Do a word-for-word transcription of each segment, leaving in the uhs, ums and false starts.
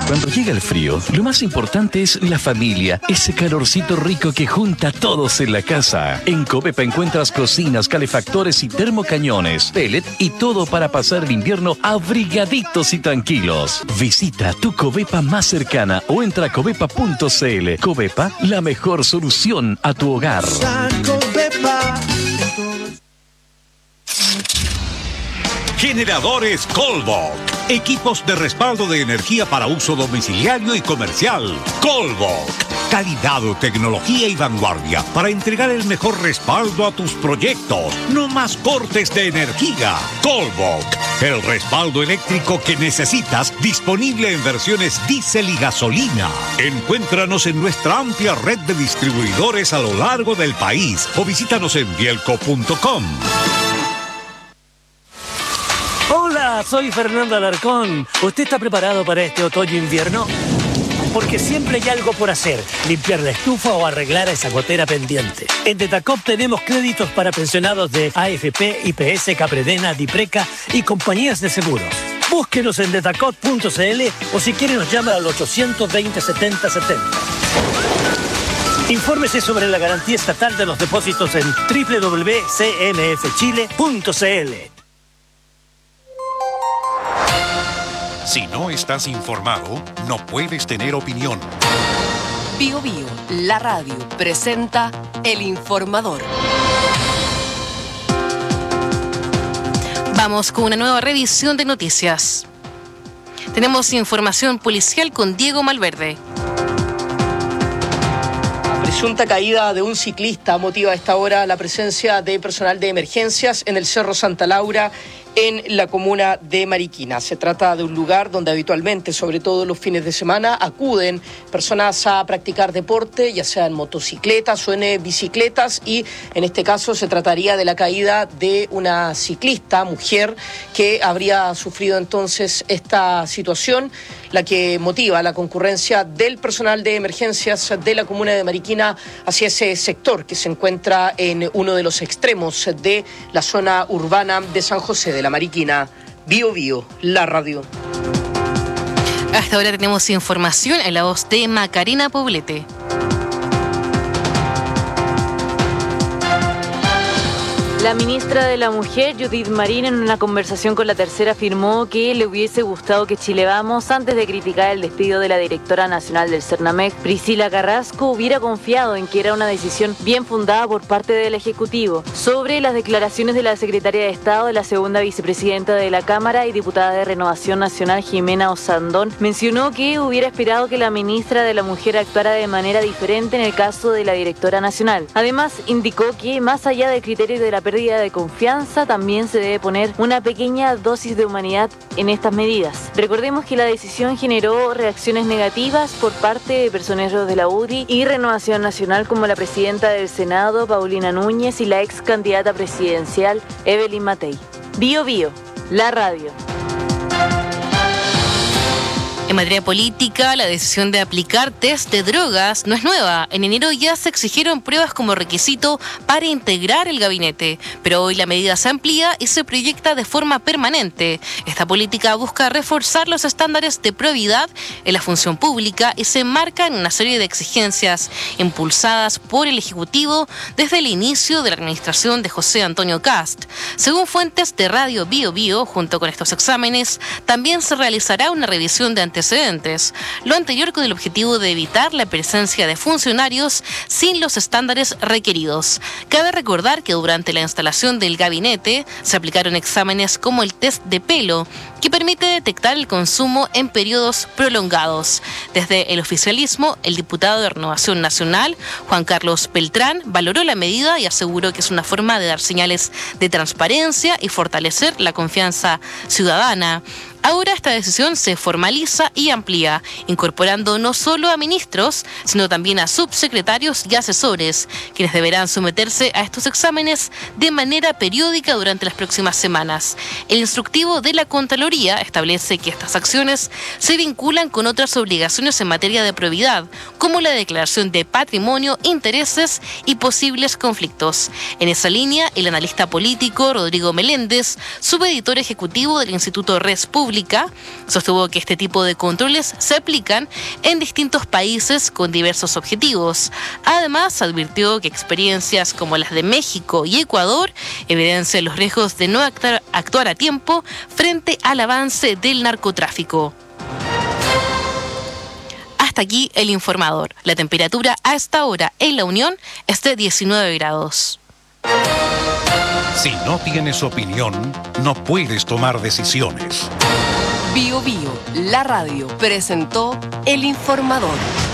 Cuando llega el frío, lo más importante es la familia, ese calorcito rico que junta a todos en la casa. En Covepa encuentras cocinas, calefactores y termocañones, pellet y todo para pasar el invierno abrigaditos y tranquilos. Visita tu Covepa más cercana o entra a covepa punto cl. Covepa, la mejor solución a tu hogar. Generadores Colbok. Equipos de respaldo de energía para uso domiciliario y comercial. Colbok. Calidad, tecnología y vanguardia para entregar el mejor respaldo a tus proyectos. No más cortes de energía. Colbok. El respaldo eléctrico que necesitas, disponible en versiones diésel y gasolina. Encuéntranos en nuestra amplia red de distribuidores a lo largo del país o visítanos en bielco punto com. Hola, soy Fernando Alarcón. ¿Usted está preparado para este otoño-invierno? Porque siempre hay algo por hacer, limpiar la estufa o arreglar esa gotera pendiente. En Detacop tenemos créditos para pensionados de A F P, I P S, Capredena, Dipreca y compañías de seguros. Búsquenos en detacop punto cl o si quiere nos llama al ochocientos veinte, setenta setenta. Infórmese sobre la garantía estatal de los depósitos en doble u doble u doble u punto c m f chile punto c l. Si no estás informado, no puedes tener opinión. Bio Bio, la radio, presenta El Informador. Vamos con una nueva revisión de noticias. Tenemos información policial con Diego Malverde. La presunta caída de un ciclista motiva a esta hora la presencia de personal de emergencias en el Cerro Santa Laura, en la comuna de Mariquina. Se trata de un lugar donde habitualmente, sobre todo los fines de semana, acuden personas a practicar deporte, ya sea en motocicletas o en bicicletas, y en este caso se trataría de la caída de una ciclista, mujer, que habría sufrido entonces esta situación, la que motiva la concurrencia del personal de emergencias de la comuna de Mariquina hacia ese sector que se encuentra en uno de los extremos de la zona urbana de San José de la Mariquina. Bio Bio, la radio. Hasta ahora tenemos información en la voz de Macarena Poblete. La ministra de la Mujer, Judith Marín, en una conversación con La Tercera, afirmó que le hubiese gustado que Chile Vamos, antes de criticar el despido de la directora nacional del Cernamec, Priscila Carrasco, hubiera confiado en que era una decisión bien fundada por parte del Ejecutivo. Sobre las declaraciones de la secretaria de Estado, de la segunda vicepresidenta de la Cámara y diputada de Renovación Nacional, Jimena Osandón, mencionó que hubiera esperado que la ministra de la Mujer actuara de manera diferente en el caso de la directora nacional. Además, indicó que, más allá del criterio de la pérdida de confianza, también se debe poner una pequeña dosis de humanidad en estas medidas. Recordemos que la decisión generó reacciones negativas por parte de personeros de la U D I y Renovación Nacional, como la presidenta del Senado, Paulina Núñez, y la ex candidata presidencial, Evelyn Matei. Bio Bio, la radio. En materia política, la decisión de aplicar test de drogas no es nueva. En enero ya se exigieron pruebas como requisito para integrar el gabinete, pero hoy la medida se amplía y se proyecta de forma permanente. Esta política busca reforzar los estándares de probidad en la función pública y se enmarca en una serie de exigencias impulsadas por el Ejecutivo desde el inicio de la administración de José Antonio Kast. Según fuentes de Radio Bio Bio, junto con estos exámenes, también se realizará una revisión de antecedentes. Lo anterior con el objetivo de evitar la presencia de funcionarios sin los estándares requeridos. Cabe recordar que durante la instalación del gabinete se aplicaron exámenes como el test de pelo, que permite detectar el consumo en periodos prolongados. Desde el oficialismo, el diputado de Renovación Nacional, Juan Carlos Beltrán, valoró la medida y aseguró que es una forma de dar señales de transparencia y fortalecer la confianza ciudadana. Ahora esta decisión se formaliza y amplía, incorporando no solo a ministros, sino también a subsecretarios y asesores, quienes deberán someterse a estos exámenes de manera periódica durante las próximas semanas. El instructivo de la Contraloría establece que estas acciones se vinculan con otras obligaciones en materia de probidad, como la declaración de patrimonio, intereses y posibles conflictos. En esa línea, el analista político Rodrigo Meléndez, subeditor ejecutivo del Instituto Res Pública, Pública. Sostuvo que este tipo de controles se aplican en distintos países con diversos objetivos. Además, advirtió que experiencias como las de México y Ecuador evidencian los riesgos de no actuar, actuar a tiempo frente al avance del narcotráfico. Hasta aquí el informador. La temperatura a esta hora en La Unión es de diecinueve grados. Si no tienes opinión, no puedes tomar decisiones. Bio Bio, la radio, presentó El Informador.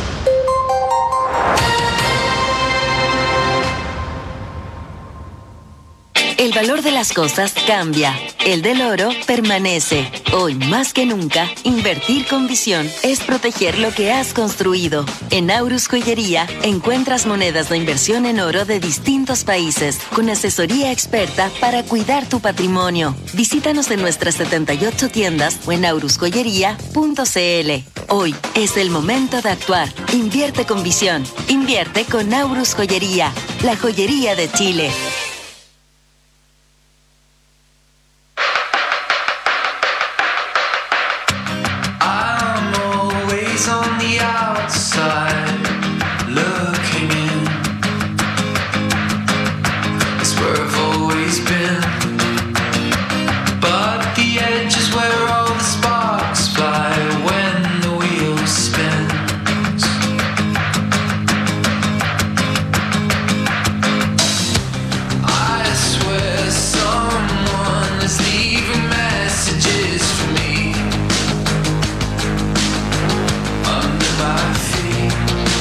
El valor de las cosas cambia. El del oro permanece. Hoy más que nunca, invertir con visión es proteger lo que has construido. En Aurus Joyería encuentras monedas de inversión en oro de distintos países, con asesoría experta para cuidar tu patrimonio. Visítanos en nuestras setenta y ocho tiendas o en aurus joyería punto c l. Hoy es el momento de actuar. Invierte con visión. Invierte con Aurus Joyería, la joyería de Chile. Under my feet.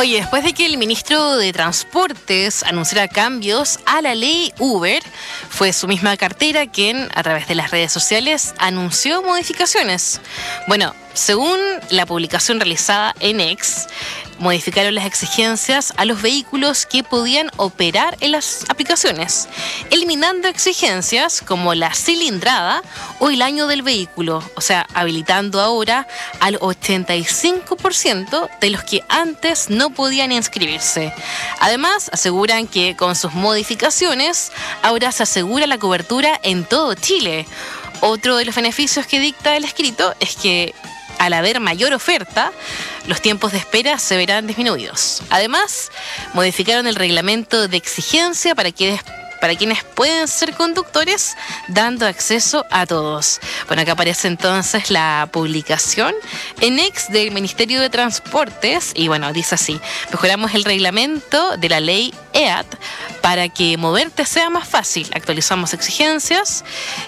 Oye, después de que el ministro de Transportes anunciara cambios a la ley Uber, fue su misma cartera quien, a través de las redes sociales, anunció modificaciones. Bueno, según la publicación realizada en X, modificaron las exigencias a los vehículos que podían operar en las aplicaciones, eliminando exigencias como la cilindrada o el año del vehículo, o sea, habilitando ahora al ochenta y cinco por ciento de los que antes no podían inscribirse. Además, aseguran que con sus modificaciones ahora se asegura la cobertura en todo Chile. Otro de los beneficios que dicta el escrito es que al haber mayor oferta, los tiempos de espera se verán disminuidos. Además, modificaron el reglamento de exigencia para quienes, para quienes pueden ser conductores, dando acceso a todos. Bueno, acá aparece entonces la publicación en X del Ministerio de Transportes y bueno, dice así: mejoramos el reglamento de la ley E A T para que moverte sea más fácil. Actualizamos exigencias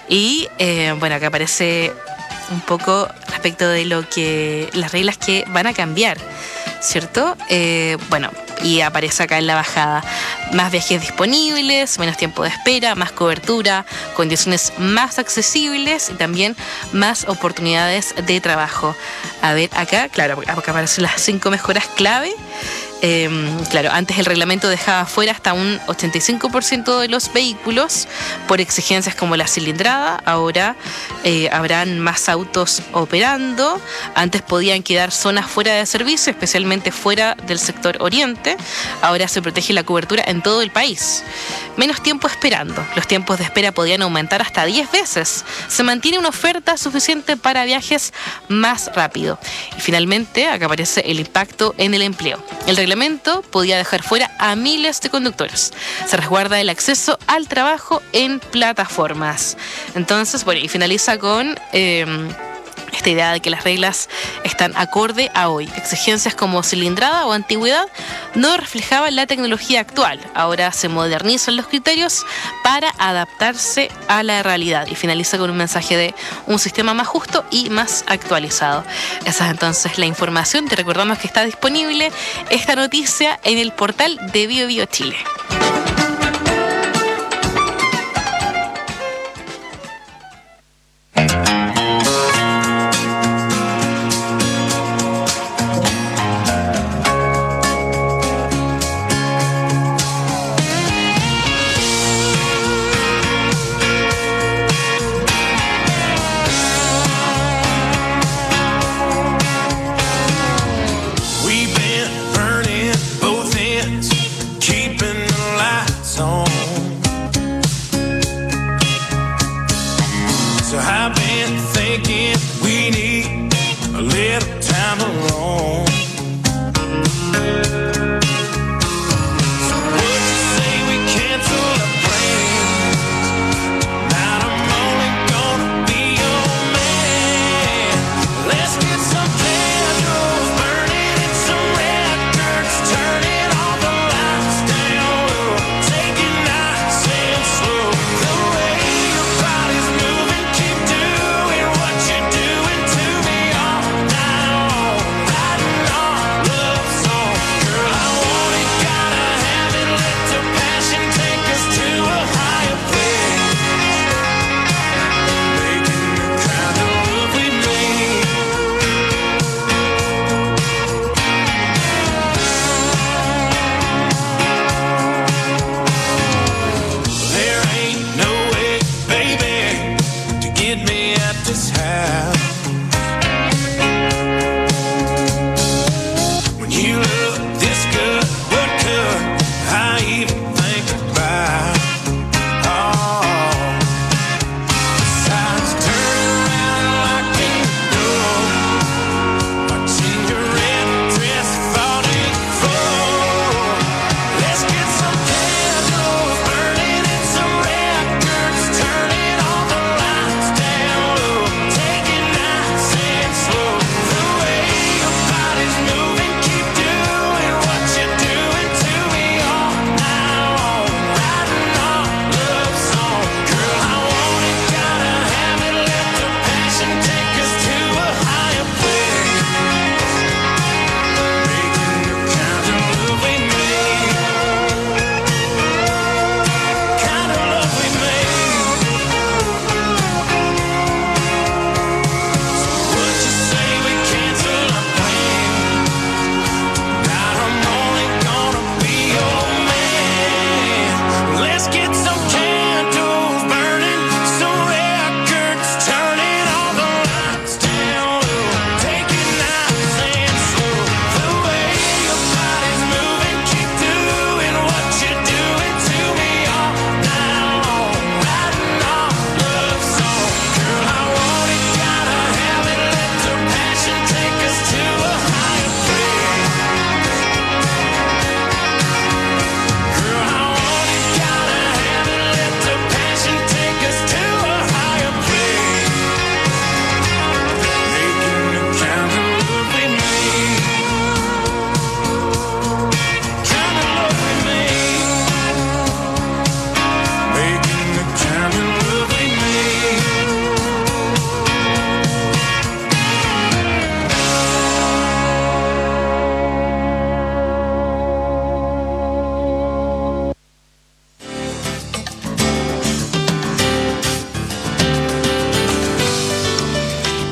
y eh, bueno, acá aparece un poco respecto de lo que las reglas que van a cambiar, ¿cierto? Eh, bueno, y aparece acá en la bajada: más viajes disponibles, menos tiempo de espera, más cobertura, condiciones más accesibles y también más oportunidades de trabajo. A ver, acá, claro, acá aparecen las cinco mejoras clave. Eh, claro, antes el reglamento dejaba fuera hasta un ochenta y cinco por ciento de los vehículos por exigencias como la cilindrada. Ahora eh, habrán más autos operando. Antes podían quedar zonas fuera de servicio, especialmente fuera del sector oriente. Ahora se protege la cobertura en todo el país. Menos tiempo esperando. Los tiempos de espera podían aumentar hasta diez veces. Se mantiene una oferta suficiente para viajes más rápido. Y finalmente, acá aparece el impacto en el empleo. El reglamento podía dejar fuera a miles de conductores. Se resguarda el acceso al trabajo en plataformas. Entonces, bueno, y finaliza con Eh, esta idea de que las reglas están acorde a hoy. Exigencias como cilindrada o antigüedad no reflejaban la tecnología actual. Ahora se modernizan los criterios para adaptarse a la realidad. Y finaliza con un mensaje de un sistema más justo y más actualizado. Esa es entonces la información. Te recordamos que está disponible esta noticia en el portal de Bio Bio Chile. We've been burning both ends, keeping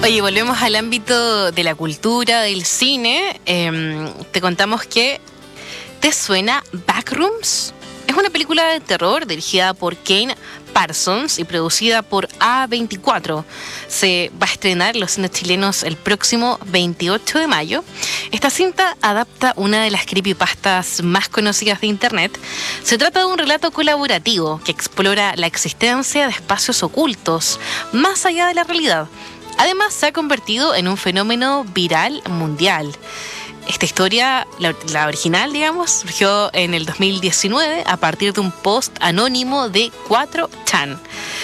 Oye, volvemos al ámbito de la cultura, del cine. Eh, te contamos que ¿te suena Backrooms? Es una película de terror dirigida por Kane Parsons y producida por A veinticuatro. Se va a estrenar en los cines chilenos el próximo veintiocho de mayo. Esta cinta adapta una de las creepypastas más conocidas de internet. Se trata de un relato colaborativo que explora la existencia de espacios ocultos más allá de la realidad. Además, se ha convertido en un fenómeno viral mundial. Esta historia, la, la original, digamos, surgió en el dos mil diecinueve a partir de un post anónimo de cuatro chan.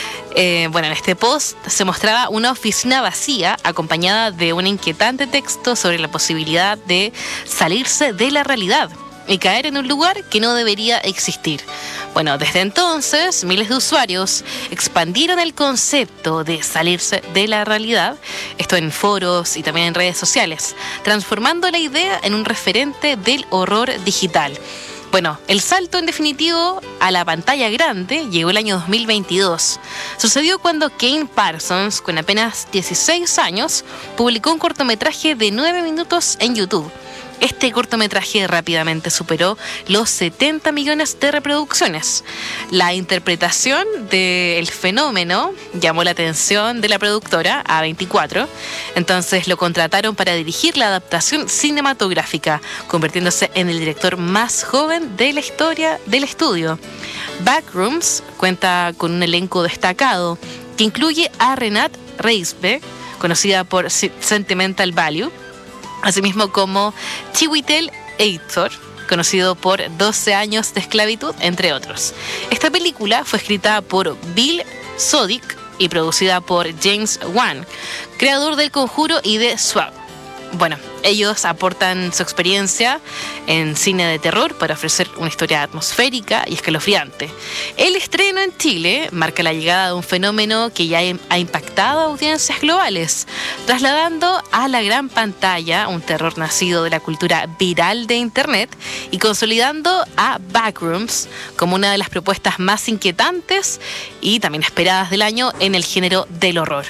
Eh, bueno, en este post se mostraba una oficina vacía acompañada de un inquietante texto sobre la posibilidad de salirse de la realidad y caer en un lugar que no debería existir. Bueno, desde entonces, miles de usuarios expandieron el concepto de salirse de la realidad, esto en foros y también en redes sociales, transformando la idea en un referente del horror digital. Bueno, el salto en definitivo a la pantalla grande llegó el año dos mil veintidós. Sucedió cuando Kane Parsons, con apenas dieciséis años, publicó un cortometraje de nueve minutos en YouTube. Este cortometraje rápidamente superó los setenta millones de reproducciones. La interpretación del fenómeno llamó la atención de la productora A veinticuatro, entonces lo contrataron para dirigir la adaptación cinematográfica, convirtiéndose en el director más joven de la historia del estudio. Backrooms cuenta con un elenco destacado que incluye a Renate Reinsve, conocida por Sentimental Value, asimismo como Chiwetel Ejiofor, conocido por doce años de esclavitud, entre otros. Esta película fue escrita por Bill Zodick y producida por James Wan, creador del Conjuro y de Swag. Bueno, ellos aportan su experiencia en cine de terror para ofrecer una historia atmosférica y escalofriante. El estreno en Chile marca la llegada de un fenómeno que ya ha impactado a audiencias globales, trasladando a la gran pantalla un terror nacido de la cultura viral de internet y consolidando a Backrooms como una de las propuestas más inquietantes y también esperadas del año en el género del horror.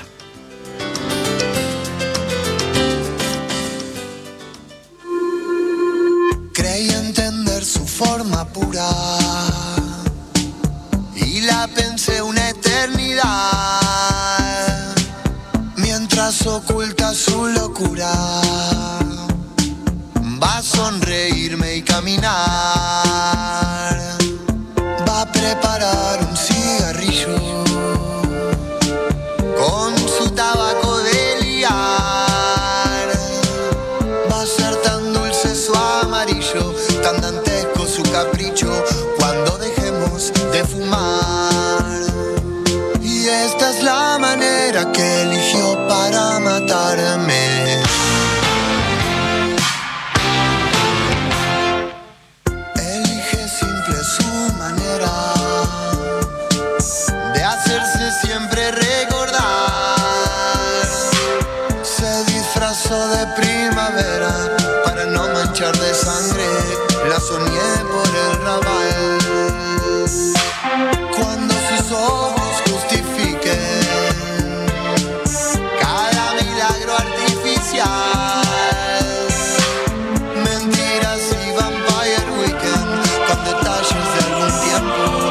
Creí entender su forma pura y la pensé una eternidad, mientras oculta su locura. Va a sonreírme y caminar, va a preparar un cigarrillo con su tabaco de liar. Va a ser tan dulce su amarillo, tan dantesco su capricho, cuando dejemos de fumar. Y esta es la manera que eligió para matarme. Elige simple su manera de hacerse siempre recordar. Se disfrazó de primavera para no manchar de sangre, la soñé por el rabal. Cuando sus ojos justifiquen cada milagro artificial, mentiras y Vampire Weekend con detalles de algún tiempo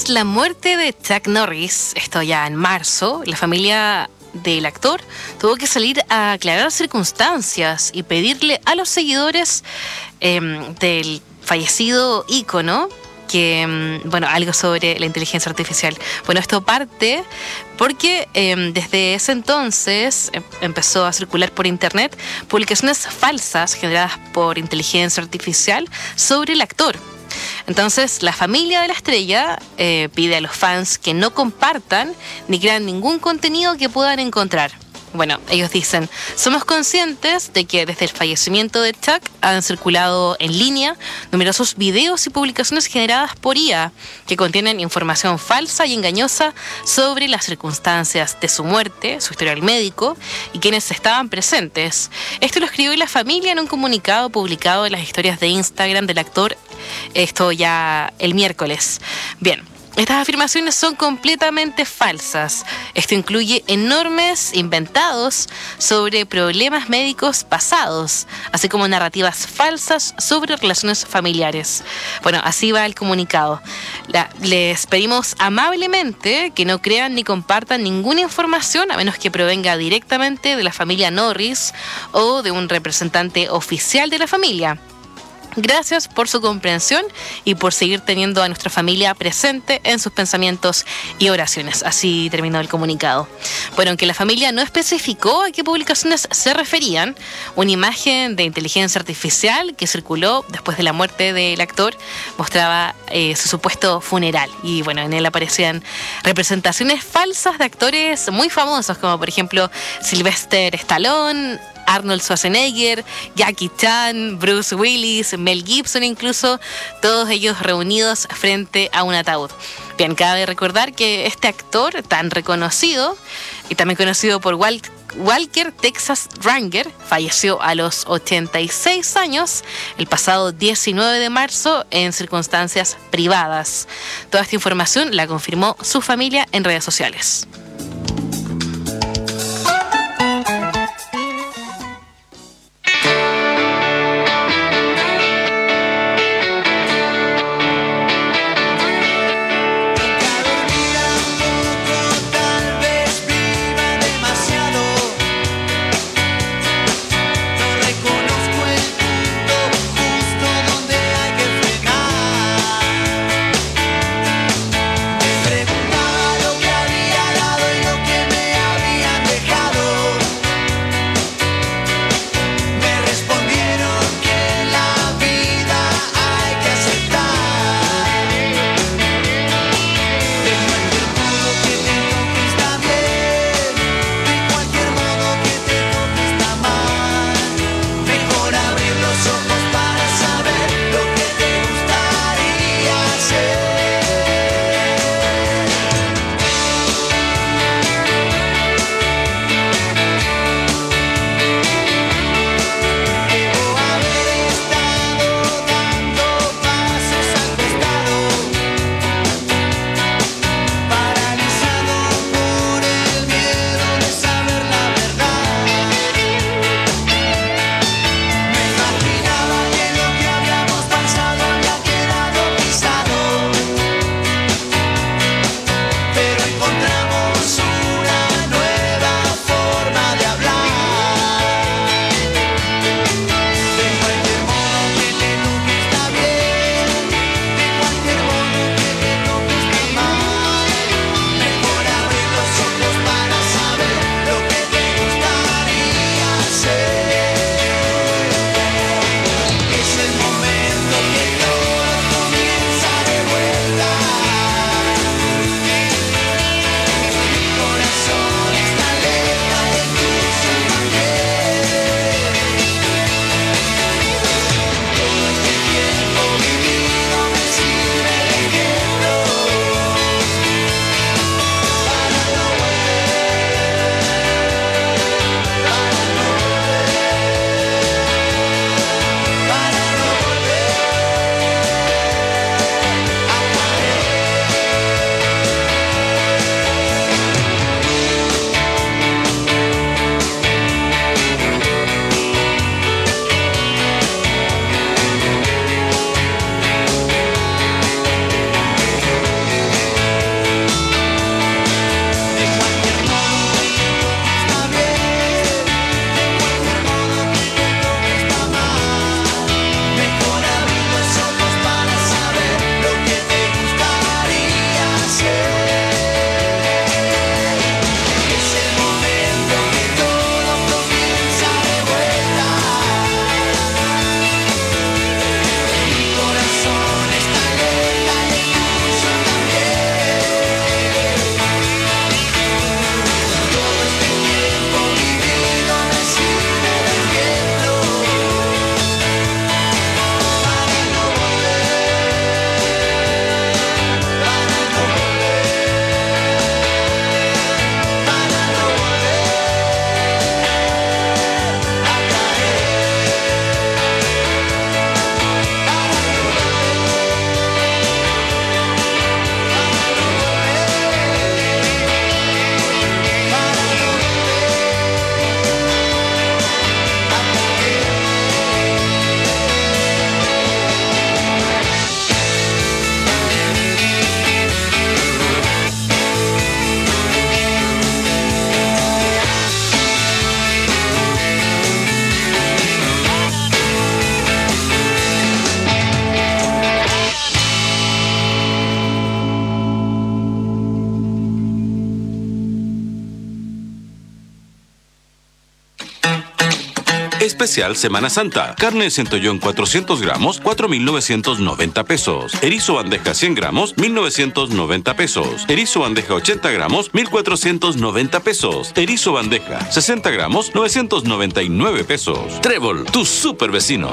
Tras la muerte de Chuck Norris, esto ya en marzo, la familia del actor tuvo que salir a aclarar circunstancias y pedirle a los seguidores eh, del fallecido ícono que, bueno, algo sobre la inteligencia artificial. Bueno, esto parte porque eh, desde ese entonces eh, empezó a circular por internet publicaciones falsas generadas por inteligencia artificial sobre el actor. Entonces, la familia de la estrella eh, pide a los fans que no compartan ni crean ningún contenido que puedan encontrar. Bueno, ellos dicen, somos conscientes de que desde el fallecimiento de Chuck han circulado en línea numerosos videos y publicaciones generadas por I A que contienen información falsa y engañosa sobre las circunstancias de su muerte, su historial médico y quienes estaban presentes. Esto lo escribió la familia en un comunicado publicado en las historias de Instagram del actor, esto ya el miércoles. Bien. Estas afirmaciones son completamente falsas. Esto incluye enormes inventados sobre problemas médicos pasados, así como narrativas falsas sobre relaciones familiares. Bueno, así va el comunicado. La, les pedimos amablemente que no crean ni compartan ninguna información a menos que provenga directamente de la familia Norris o de un representante oficial de la familia. Gracias por su comprensión y por seguir teniendo a nuestra familia presente en sus pensamientos y oraciones. Así terminó el comunicado. Bueno, aunque la familia no especificó a qué publicaciones se referían, una imagen de inteligencia artificial que circuló después de la muerte del actor mostraba eh, su supuesto funeral. Y bueno, en él aparecían representaciones falsas de actores muy famosos, como por ejemplo Sylvester Stallone, Arnold Schwarzenegger, Jackie Chan, Bruce Willis, Mel Gibson incluso, todos ellos reunidos frente a un ataúd. Bien, cabe recordar que este actor tan reconocido y también conocido por Walt Walker Texas Ranger falleció a los ochenta y seis años el pasado diecinueve de marzo en circunstancias privadas. Toda esta información la confirmó su familia en redes sociales. Preguntaba lo que había dado Especial Semana Santa. Carne de centollón cuatrocientos gramos, cuatro mil novecientos noventa pesos. Erizo bandeja cien gramos, mil novecientos noventa pesos. Erizo bandeja ochenta gramos, mil cuatrocientos noventa pesos. Erizo bandeja sesenta gramos, novecientos noventa y nueve pesos. Trébol, tu super vecino.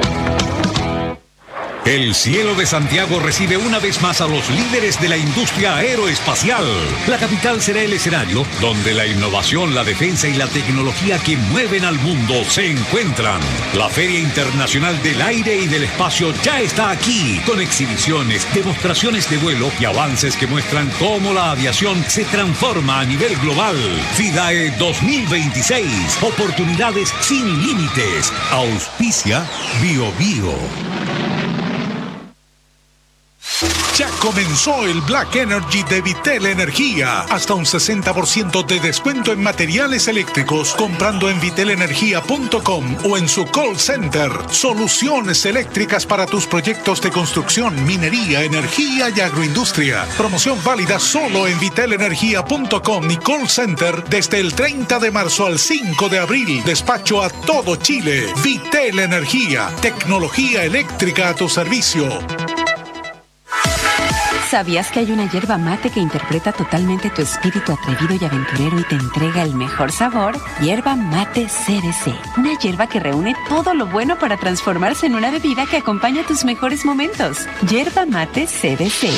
El cielo de Santiago recibe una vez más a los líderes de la industria aeroespacial. La capital será el escenario donde la innovación, la defensa y la tecnología que mueven al mundo se encuentran. La Feria Internacional del Aire y del Espacio ya está aquí, con exhibiciones, demostraciones de vuelo y avances que muestran cómo la aviación se transforma a nivel global. FIDAE dos mil veintiséis. Oportunidades sin límites. Auspicia Bio Bio. Ya comenzó el Black Energy de Vitel Energía. Hasta un sesenta por ciento de descuento en materiales eléctricos comprando en vitel energía punto com o en su call center. Soluciones eléctricas para tus proyectos de construcción, minería, energía y agroindustria. Promoción válida solo en vitel energía punto com y call center desde el treinta de marzo al cinco de abril. Despacho a todo Chile. Vitel Energía. Tecnología eléctrica a tu servicio. ¿Sabías que hay una yerba mate que interpreta totalmente tu espíritu atrevido y aventurero y te entrega el mejor sabor? Yerba Mate C D C. Una yerba que reúne todo lo bueno para transformarse en una bebida que acompaña tus mejores momentos. Yerba Mate C D C.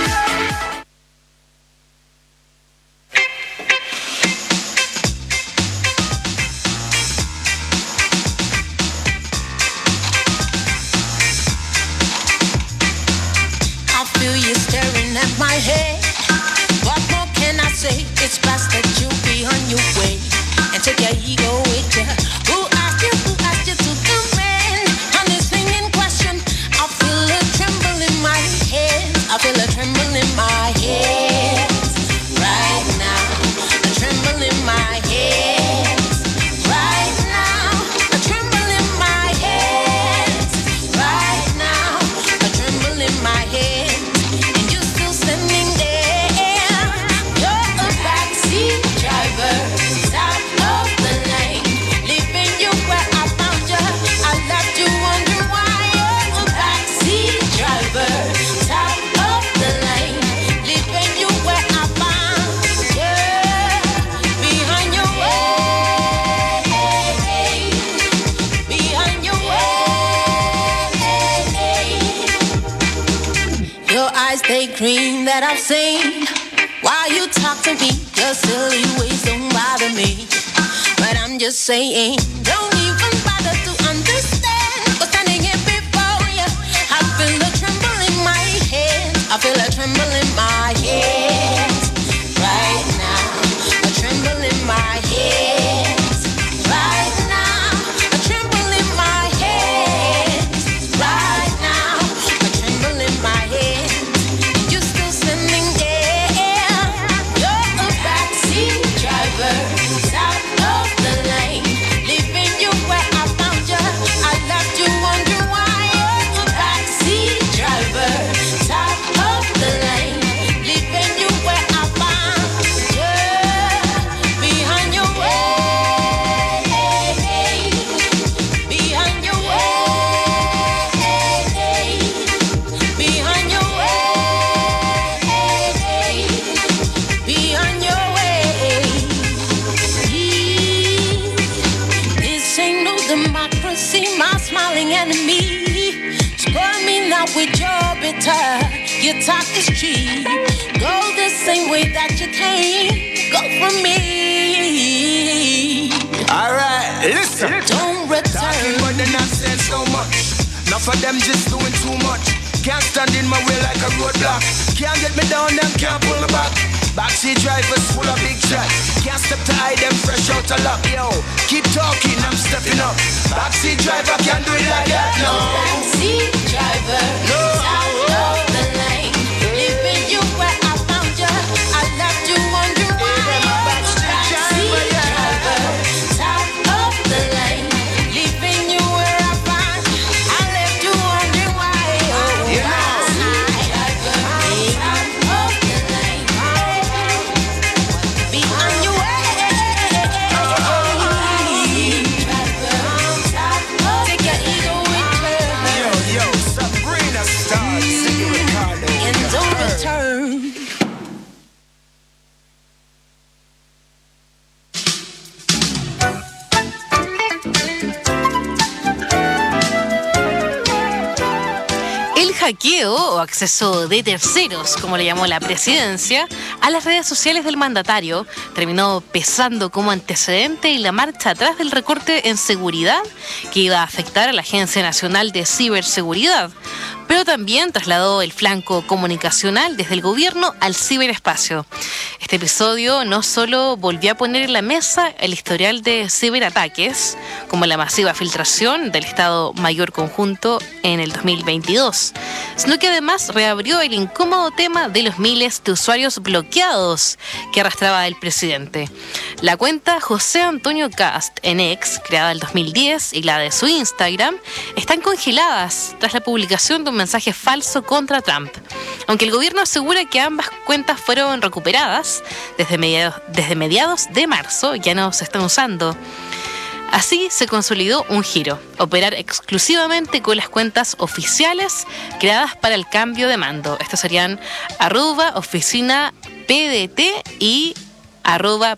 It's best that you be on your way and take your ego with you. Who asked you, who asked you to come in? On this thing in question, I feel a tremble in my head. I feel a tremble in my head right now. A tremble in my head right now. A tremble in my head right now. A tremble in my head. And you're still standing there. They cream that I've seen. While you talk to me, your silly ways don't bother me. But I'm just saying, don't even bother to understand. But standing here before you, I feel a tremble in my head. I feel a tremble in my head right now. A tremble in my head right now. A tremble in my head right now. A tremble in my head. With your bitter, your talk is cheap. Go the same way that you came. Go for me. Alright, listen. Don't return. Talking but they're not saying so much. Enough of them just doing too much. Can't stand in my way like a roadblock. Can't get me down, them can't pull me back. Backseat drivers full of big shots. Can't step to hide them fresh out of luck. Yo, keep talking, I'm stepping up. Backseat driver can't do it like that, no. Backseat driver, no. Out of the lane. Leaving you where I found you. I left you wondering why. Backseat driver, top of the lane. Leaving you where I found you. I left you wondering why. Oh, yeah. hackeo o acceso de terceros, como le llamó la presidencia, a las redes sociales del mandatario terminó pesando como antecedente en la marcha atrás del recorte en seguridad que iba a afectar a la Agencia Nacional de Ciberseguridad, pero también trasladó el flanco comunicacional desde el gobierno al ciberespacio. Este episodio no solo volvió a poner en la mesa el historial de ciberataques, como la masiva filtración del Estado Mayor Conjunto en el dos mil veintidós, sino que además reabrió el incómodo tema de los miles de usuarios bloqueados que arrastraba el presidente. La cuenta José Antonio Cast en X, creada en el dos mil diez, y la de su Instagram, están congeladas tras la publicación de un mensaje falso contra Trump. Aunque el gobierno asegura que ambas cuentas fueron recuperadas, desde mediados, desde mediados de marzo ya no se están usando. Así se consolidó un giro, operar exclusivamente con las cuentas oficiales creadas para el cambio de mando. Estos serían arroba oficina P D T y arroba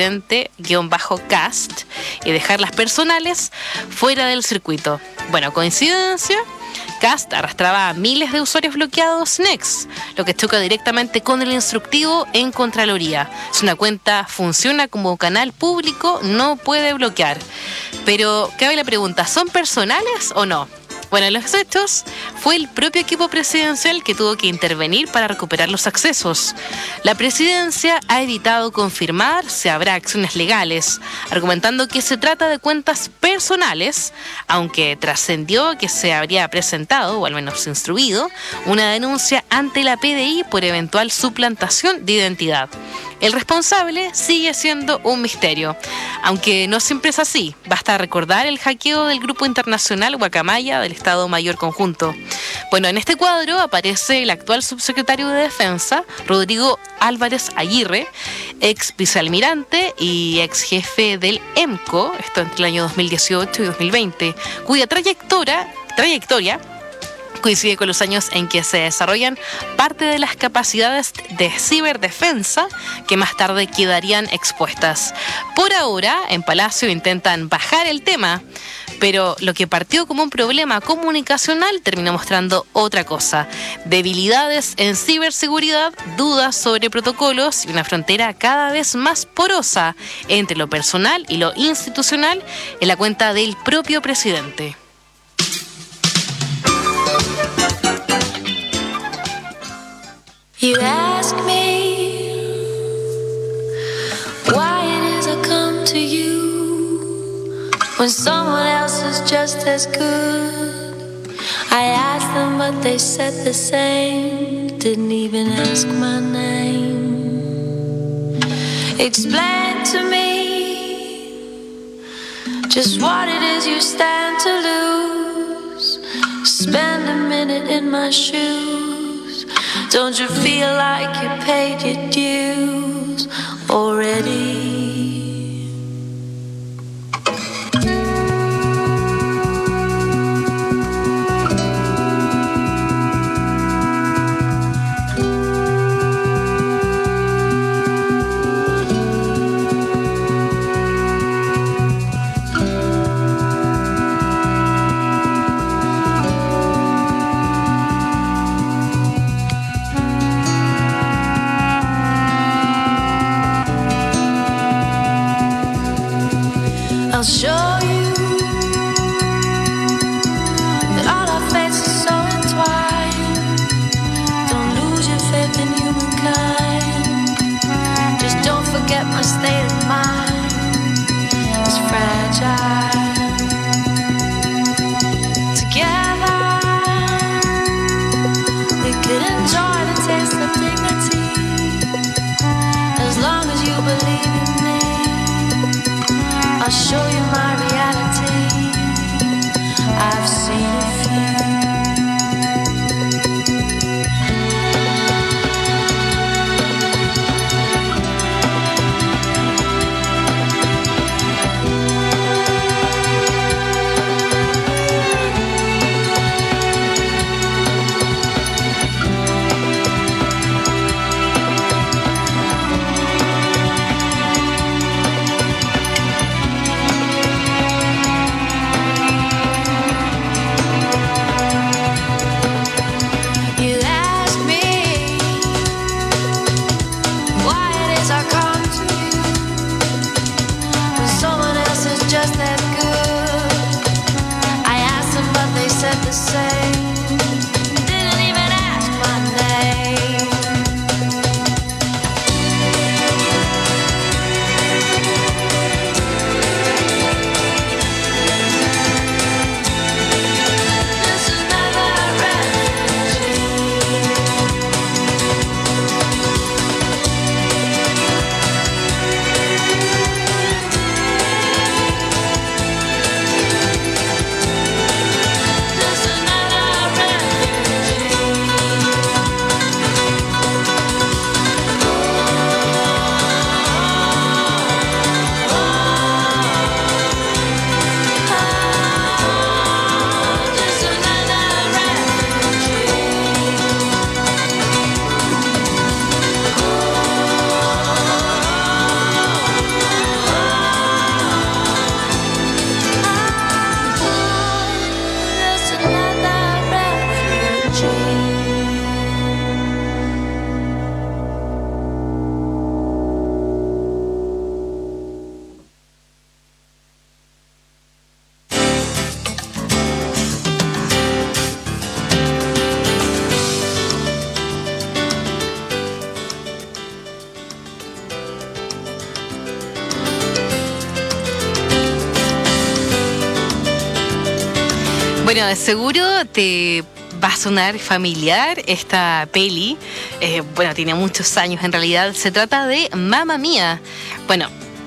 presidente-cast y dejar las personales fuera del circuito. Bueno, coincidencia, Cast arrastraba a miles de usuarios bloqueados en X, lo que choca directamente con el instructivo en Contraloría. Si una cuenta funciona como canal público, no puede bloquear. Pero cabe la pregunta, ¿son personales o no? Bueno, en los hechos fue el propio equipo presidencial que tuvo que intervenir para recuperar los accesos. La presidencia ha evitado confirmar si habrá acciones legales, argumentando que se trata de cuentas personales, aunque trascendió que se habría presentado, o al menos instruido, una denuncia ante la P D I por eventual suplantación de identidad. El responsable sigue siendo un misterio, aunque no siempre es así. Basta recordar el hackeo del grupo internacional Guacamaya del Estado Mayor Conjunto. Bueno, en este cuadro aparece el actual subsecretario de Defensa, Rodrigo Álvarez Aguirre, ex vicealmirante y ex jefe del E M C O, esto entre el año dos mil dieciocho y dos mil veinte, cuya trayectoria, trayectoria coincide con los años en que se desarrollan parte de las capacidades de ciberdefensa que más tarde quedarían expuestas. Por ahora, en Palacio intentan bajar el tema, pero lo que partió como un problema comunicacional terminó mostrando otra cosa: debilidades en ciberseguridad, dudas sobre protocolos y una frontera cada vez más porosa entre lo personal y lo institucional en la cuenta del propio presidente. You ask me why it is I come to you when someone else is just as good. I asked them but they said the same, didn't even ask my name. Explain to me just what it is you stand to lose. Spend a minute in my shoes. Don't you feel like you paid your dues already? I'll show you that all our fates are so entwined. Don't lose your faith in humankind. Just don't forget my state of mind is fragile. Together we could enjoy the taste of dignity as long as you believe in me. I'll show you my reality. I've seen a Bueno, de seguro te va a sonar familiar esta peli. Eh, bueno, tiene muchos años en realidad. Se trata de Mamma Mía. Bueno,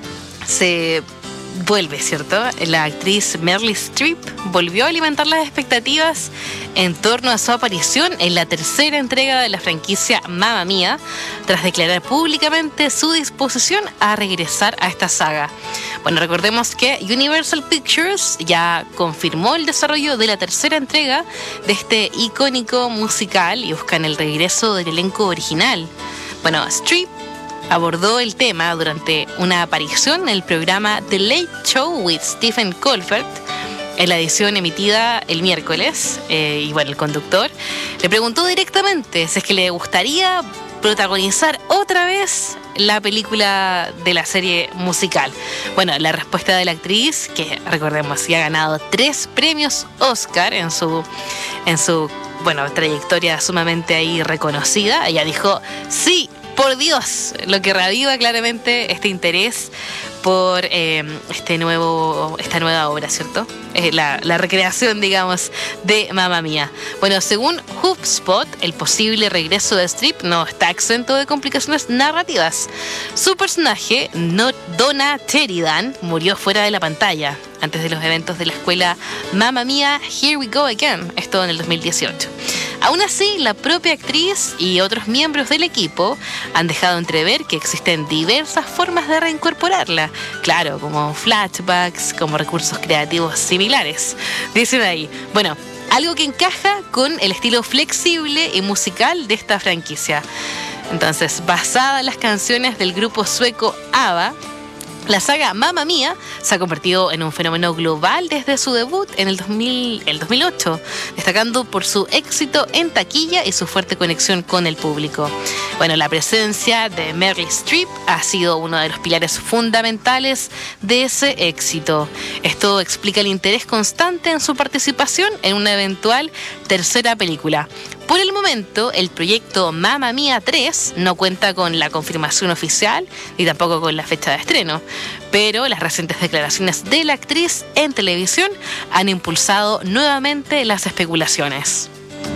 se vuelve, ¿cierto? La actriz Meryl Streep volvió a alimentar las expectativas en torno a su aparición en la tercera entrega de la franquicia Mamma Mía, tras declarar públicamente su disposición a regresar a esta saga. Bueno, recordemos que Universal Pictures ya confirmó el desarrollo de la tercera entrega de este icónico musical y buscan el regreso del elenco original. Bueno, Streep abordó el tema durante una aparición en el programa The Late Show with Stephen Colbert, en la edición emitida el miércoles. Eh, y bueno, el conductor le preguntó directamente si es que le gustaría protagonizar otra vez la película de la serie musical. Bueno, la respuesta de la actriz, que recordemos ya ha ganado tres premios Oscar en su, en su bueno, trayectoria sumamente ahí reconocida, ella dijo sí. Por Dios, lo que reaviva claramente este interés por eh, este nuevo, esta nueva obra, ¿cierto? Eh, la, la recreación, digamos, de Mamma Mía. Bueno, según HubSpot, el posible regreso de Streep no está exento de complicaciones narrativas. Su personaje, no, Donna Sheridan, murió fuera de la pantalla antes de los eventos de la escuela Mamma Mía, Here We Go Again, esto en el dos mil dieciocho. Aún así, la propia actriz y otros miembros del equipo han dejado entrever que existen diversas formas de reincorporarla. Claro, como flashbacks, como recursos creativos similares. Dicen ahí, bueno, algo que encaja con el estilo flexible y musical de esta franquicia. Entonces, basada en las canciones del grupo sueco ABBA, la saga Mamma Mía se ha convertido en un fenómeno global desde su debut en el, dos mil, el dos mil ocho, destacando por su éxito en taquilla y su fuerte conexión con el público. Bueno, la presencia de Meryl Streep ha sido uno de los pilares fundamentales de ese éxito. Esto explica el interés constante en su participación en una eventual tercera película. Por el momento, el proyecto Mamma Mía tres no cuenta con la confirmación oficial ni tampoco con la fecha de estreno, pero las recientes declaraciones de la actriz en televisión han impulsado nuevamente las especulaciones.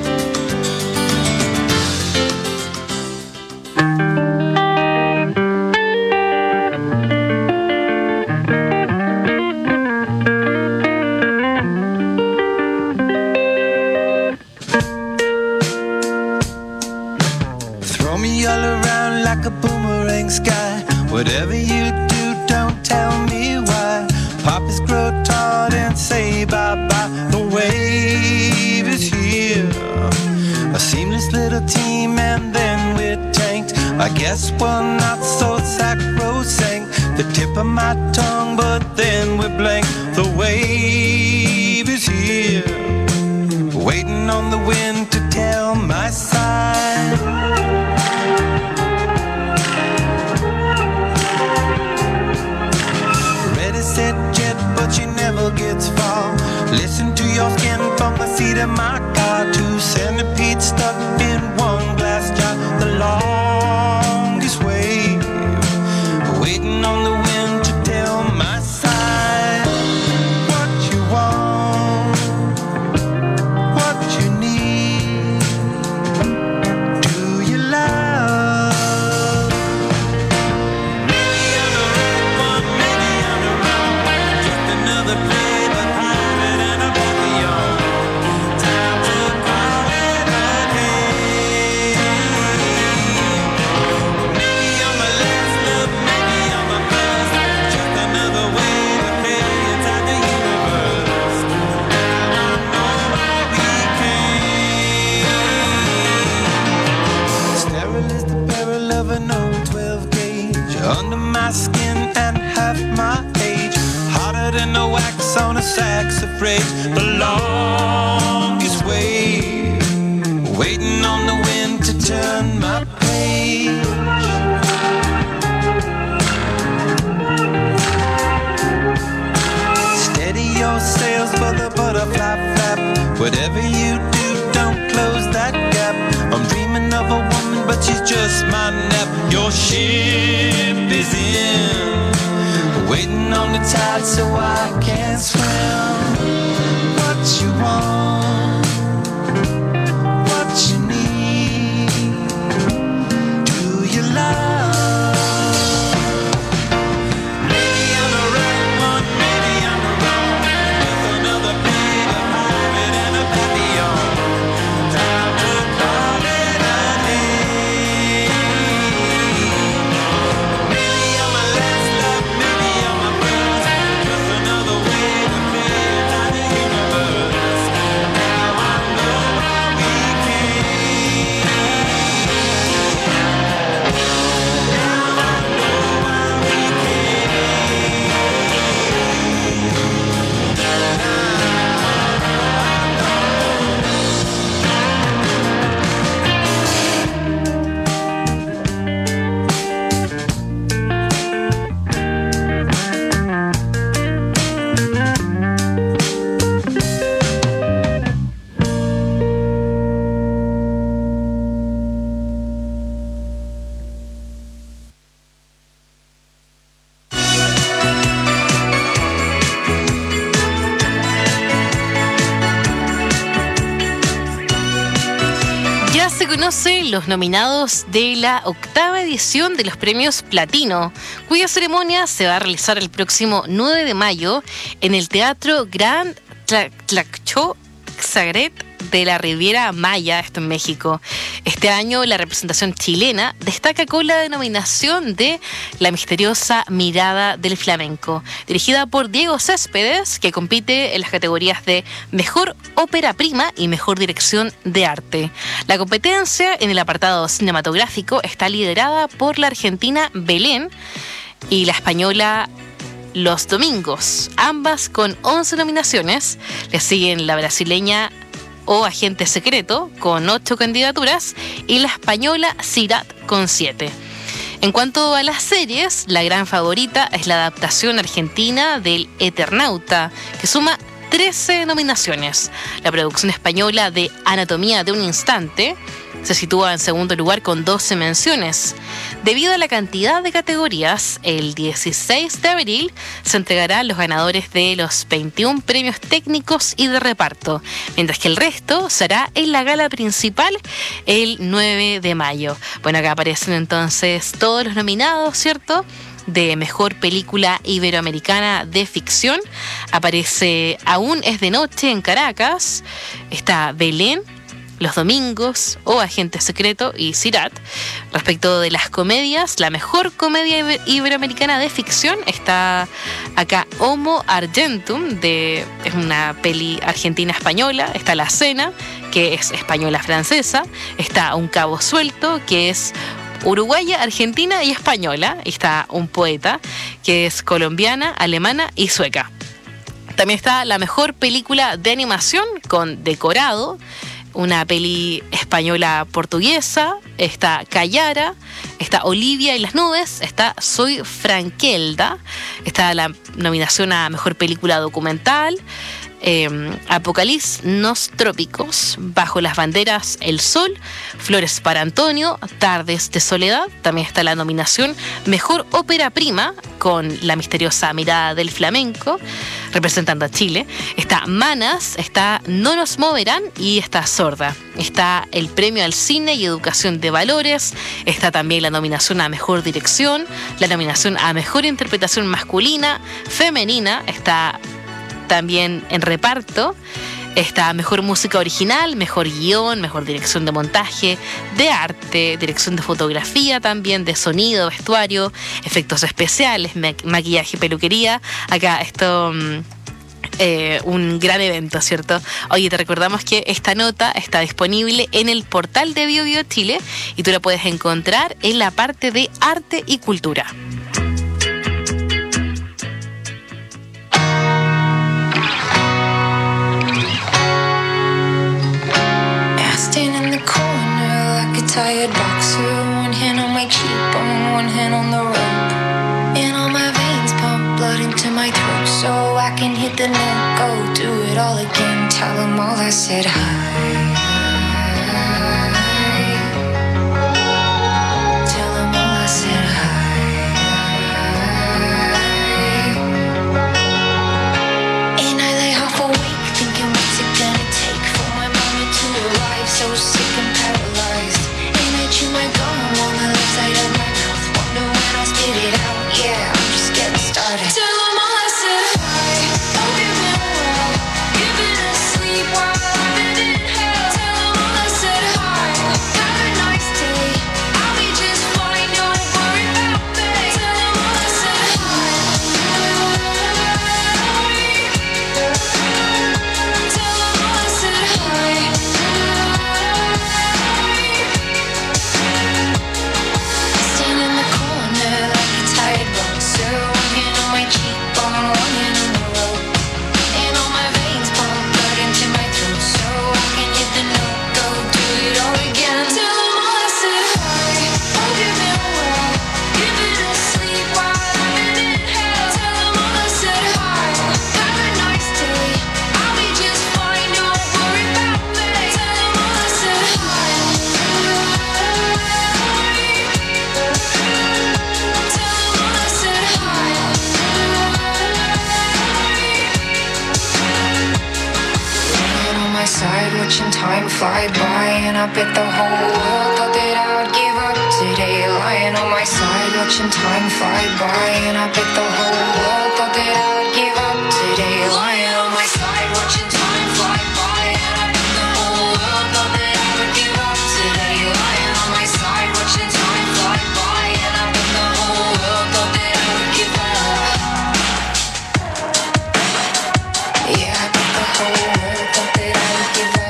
Whatever you do, don't tell me why. Poppies grow tall and say bye-bye. The wave is here. A seamless little team and then we're tanked. I guess we're not so sacrosanct. The tip of my tongue, but then we're blank. The wave is here. Waiting on the wind to tell my side. Said jet, but she never gets far. Listen to your skin from the seat of my car. Two centipedes stuck in one glass jar. The longest wave, waiting on the wind to tell my side. What you want, what you need. Do you love? Maybe I'm the right one, maybe I'm the wrong. Just another play, but higher than a papillon. Time to call it a day. Maybe I'm a last love, maybe I'm a buzz. Just another way to play inside the universe. Now I know why we came. Sterile is the peril of an old twelve gauge. Under my skin and half my age. Hotter than the wax on a saxifrage. The longest wave, waiting on the wind to turn my page. Steady your sails for the butterfly flap. Whatever you do, don't close that gap. I'm dreaming of a woman, but she's just my nap. Your ship is in, waiting on the tide so I can swim. What you want? conocen los nominados de la octava edición de los premios Platino, cuya ceremonia se va a realizar el próximo nueve de mayo en el Teatro Gran Tlaccho Xcaret de la Riviera Maya, esto en México. Este año la representación chilena destaca con la denominación de La misteriosa mirada del flamenco, dirigida por Diego Céspedes, que compite en las categorías de Mejor Ópera Prima y Mejor Dirección de Arte. La competencia en el apartado cinematográfico está liderada por la argentina Belén y la española Los Domingos, ambas con once nominaciones. Le siguen la brasileña O Agente Secreto con ocho candidaturas y la española Sirat con siete. En cuanto a las series, la gran favorita es la adaptación argentina del Eternauta, que suma trece nominaciones. La producción española de Anatomía de un Instante se sitúa en segundo lugar con doce menciones. Debido a la cantidad de categorías, el dieciséis de abril se entregarán los ganadores de los veintiún premios técnicos y de reparto, mientras que el resto será en la gala principal el nueve de mayo. Bueno, acá aparecen entonces todos los nominados, ¿cierto?, de Mejor Película Iberoamericana de Ficción. Aparece Aún es de noche en Caracas, está Belén, Los Domingos, O Agente Secreto y Sirat. Respecto de las comedias, la mejor comedia iber- iberoamericana de ficción está acá Homo Argentum, de, es una peli argentina-española. Está La Cena, que es española-francesa. Está Un Cabo Suelto, que es uruguaya, argentina y española. Y está Un Poeta, que es colombiana, alemana y sueca. También está la mejor película de animación con Decorado, una peli española portuguesa. Está Cayara, está Olivia y las nubes, está Soy Frankelda, está la nominación a mejor película documental, eh, Apocalipsis Nos Trópicos, Bajo las banderas El Sol, Flores para Antonio, Tardes de Soledad. También está la nominación mejor ópera prima con La misteriosa mirada del flamenco, representando a Chile. Está Manas, está No nos moverán y está Sorda. Está el premio al cine y educación de valores. Está también la nominación a mejor dirección, la nominación a mejor interpretación masculina, femenina. Está también en reparto. Está mejor música original, mejor guión, mejor dirección de montaje, de arte, dirección de fotografía también, de sonido, vestuario, efectos especiales, ma- maquillaje, peluquería. Acá esto... Eh, un gran evento, ¿cierto? Oye, te recordamos que esta nota está disponible en el portal de Bio Bio Chile y tú la puedes encontrar en la parte de arte y cultura. Tired boxer, one hand on my cheekbone, one hand on the rope, and all my veins pump blood into my throat, so I can hit the note, go do it all again. Tell them all I said hi. Tell them all I said hi. And I lay half awake, thinking what's it gonna take for my mama to arrive, so sick and paralyzed. Chew my gum on the left side of my mouth. Wonder when I'll spit it out. Yeah, I'm just getting started. Tell them all I said hi. Hope you've been well. You've been asleep while I've been in hell. Tell them all I said hi. Have a nice day. I'll be just fine. Don't worry about me. Tell them all I said hi. Tell them all I said hi. Watching time fly by, and I bet the whole world watching time fly by, and I bet the whole world thought that I would give up today. Lying on my side, watching time fly by, and I bet the whole world thought that I would give up today. Lying on my side, watching time fly by, and I bet the whole world thought that I would give up. Yeah, I bet the whole world thought that I would give up.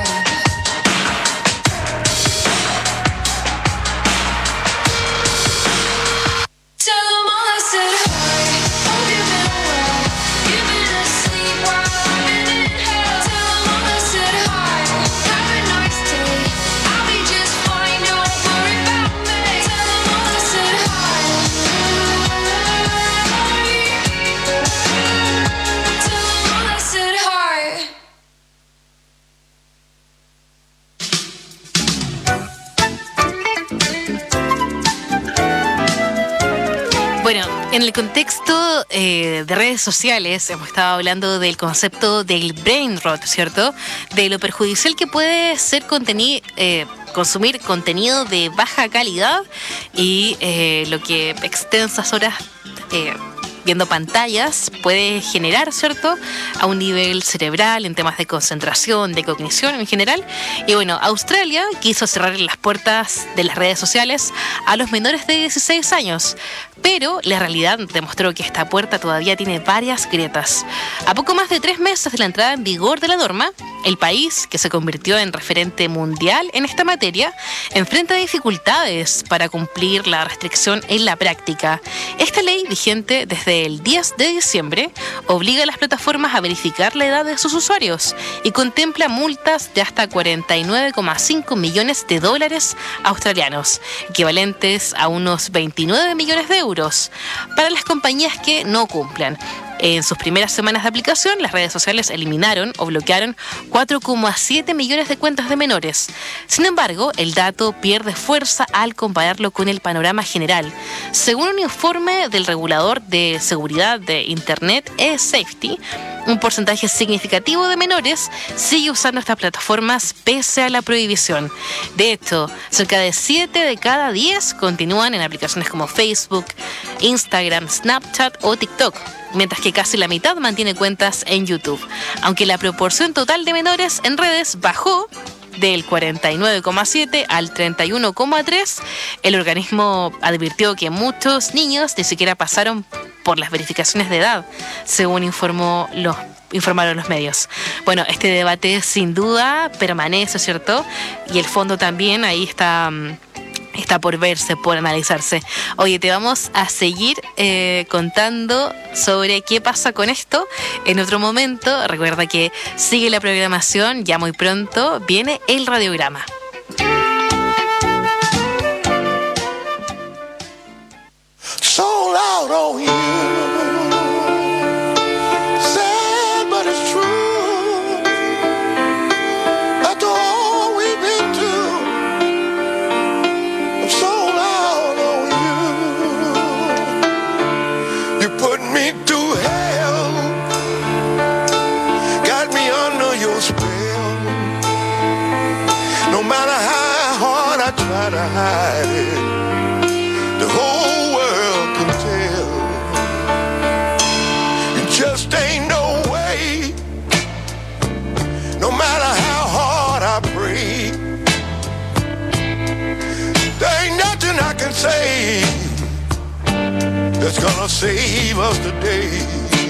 Bueno, en el contexto eh, de redes sociales hemos estado hablando del concepto del brain rot, ¿cierto? De lo perjudicial que puede ser conteni- eh, consumir contenido de baja calidad y eh, lo que extensas horas eh, viendo pantallas puede generar, ¿cierto?, a un nivel cerebral en temas de concentración, de cognición en general. Y bueno, Australia quiso cerrar las puertas de las redes sociales a los menores de dieciséis años, pero la realidad demostró que esta puerta todavía tiene varias grietas. A poco más de tres meses de la entrada en vigor de la norma, el país, que se convirtió en referente mundial en esta materia, enfrenta dificultades para cumplir la restricción en la práctica. Esta ley, vigente desde el diez de diciembre, obliga a las plataformas a verificar la edad de sus usuarios y contempla multas de hasta cuarenta y nueve coma cinco millones de dólares australianos, equivalentes a unos veintinueve millones de euros, para las compañías que no cumplan. En sus primeras semanas de aplicación, las redes sociales eliminaron o bloquearon cuatro coma siete millones de cuentas de menores. Sin embargo, el dato pierde fuerza al compararlo con el panorama general. Según un informe del regulador de seguridad de Internet eSafety, un porcentaje significativo de menores sigue usando estas plataformas pese a la prohibición. De hecho, cerca de siete de cada diez continúan en aplicaciones como Facebook, Instagram, Snapchat o TikTok, mientras que casi la mitad mantiene cuentas en YouTube. Aunque la proporción total de menores en redes bajó del cuarenta y nueve coma siete al treinta y uno coma tres, el organismo advirtió que muchos niños ni siquiera pasaron por las verificaciones de edad, según informó los informaron los medios. Bueno, este debate sin duda permanece, ¿cierto? Y el fondo también ahí está... Está por verse, por analizarse. Oye, te vamos a seguir eh, contando sobre qué pasa con esto en otro momento. Recuerda que sigue la programación, ya muy pronto viene el radiograma. So loud on you. Sad, but it's true. After all we've been through, I'm so loud on you. You put me through hell, got me under your spell. No matter how hard I try to hide it, the whole world can tell. It just ain't no way. No matter how hard I pray, there ain't nothing I can say that's gonna save us today.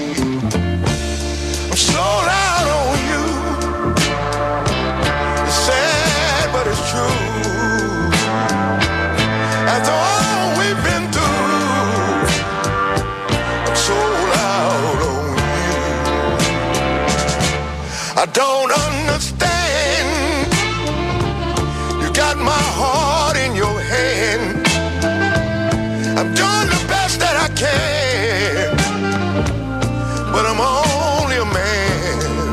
I'm so loud on you. It's sad, but it's true. After all we've been through, I'm so loud on you. I don't understand. You got my heart in your hand. I'm doing the best that I can, but I'm only a man.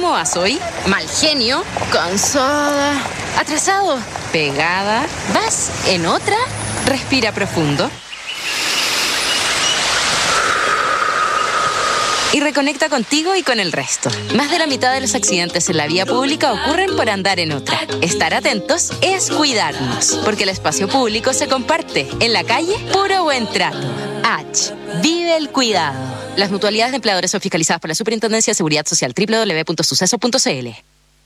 ¿Cómo vas hoy? Mal genio, cansada, atrasado, pegada. ¿Vas en otra? Respira profundo. Y reconecta contigo y con el resto. Más de la mitad de los accidentes en la vía pública ocurren por andar en otra. Estar atentos es cuidarnos, porque el espacio público se comparte. En la calle, puro buen trato. H. Vive el cuidado. Las mutualidades de empleadores son fiscalizadas por la Superintendencia de Seguridad Social. doble u doble u doble u punto suceso punto c l.